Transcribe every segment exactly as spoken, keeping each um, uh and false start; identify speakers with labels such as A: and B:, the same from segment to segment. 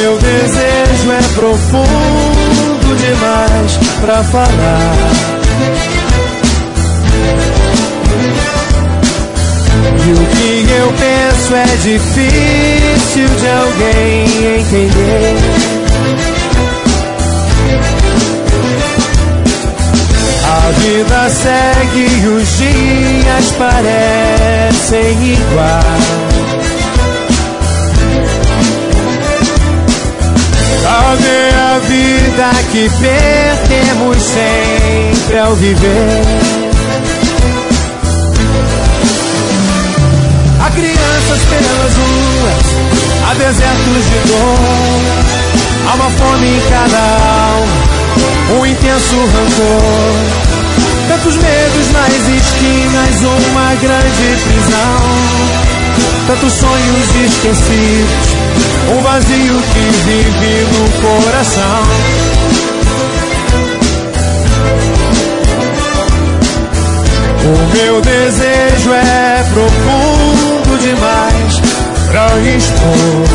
A: meu desejo é profundo demais pra falar. E o que eu penso é difícil de alguém entender. A vida segue e os dias parecem iguais. Cadê a vida que perdemos sempre ao viver? Há crianças pelas ruas, há desertos de dor, há uma fome em cada alma, um intenso rancor, tantos medos nas esquinas, uma grande prisão, tantos sonhos esquecidos, um vazio que vive no coração. O meu desejo é profundo demais pra expor.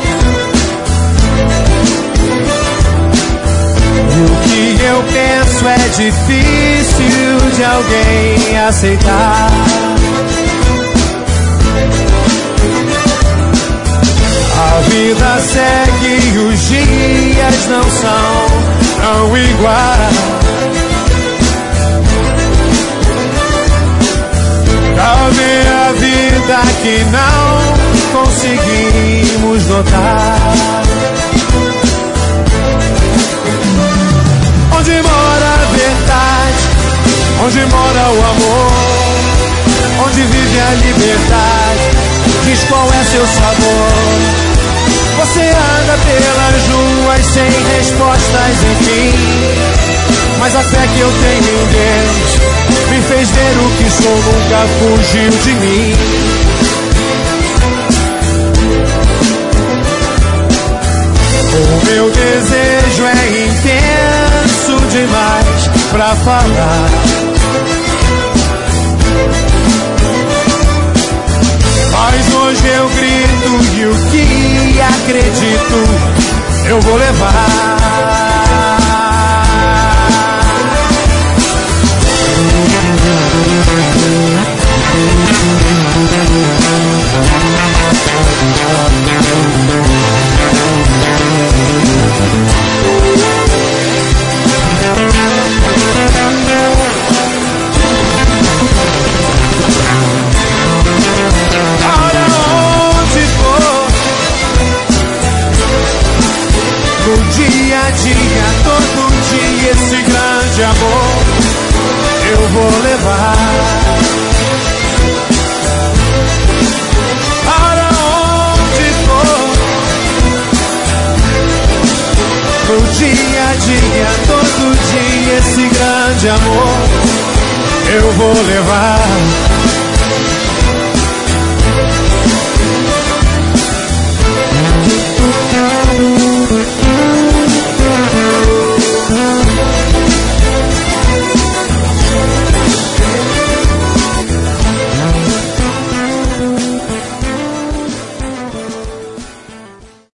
A: E o que eu penso é difícil de alguém aceitar. A vida segue e os dias não são tão iguais. Cadê a vida que não conseguimos notar? Onde mora a verdade? Onde mora o amor? Onde vive a liberdade? Diz qual é seu sabor. Você anda pelas ruas sem respostas, enfim, mas a fé que eu tenho em Deus me fez ver o que sou, nunca fugiu de mim. O meu desejo é intenso demais pra falar. Mas hoje eu grito e o que acredito eu vou levar. No dia a dia, todo dia, esse grande amor eu vou levar. Para onde for, no dia a dia, todo dia, esse grande amor eu vou levar.